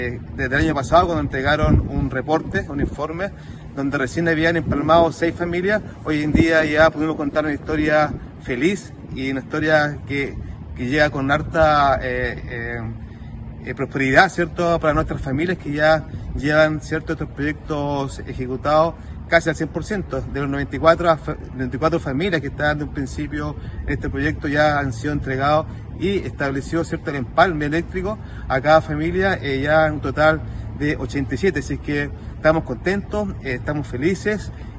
Desde el año pasado, cuando entregaron un reporte, un informe, donde recién habían empalmado 6 familias, hoy en día ya pudimos contar una historia feliz y una historia que llega con harta prosperidad, ¿cierto?, para nuestras familias que ya llevan, ¿cierto?, estos proyectos ejecutados casi al 100%. De los 94 familias que estaban de un principio en este proyecto ya han sido entregados y establecido, ¿cierto?, el empalme eléctrico a cada familia, ya un total de 87. Así que estamos contentos, estamos felices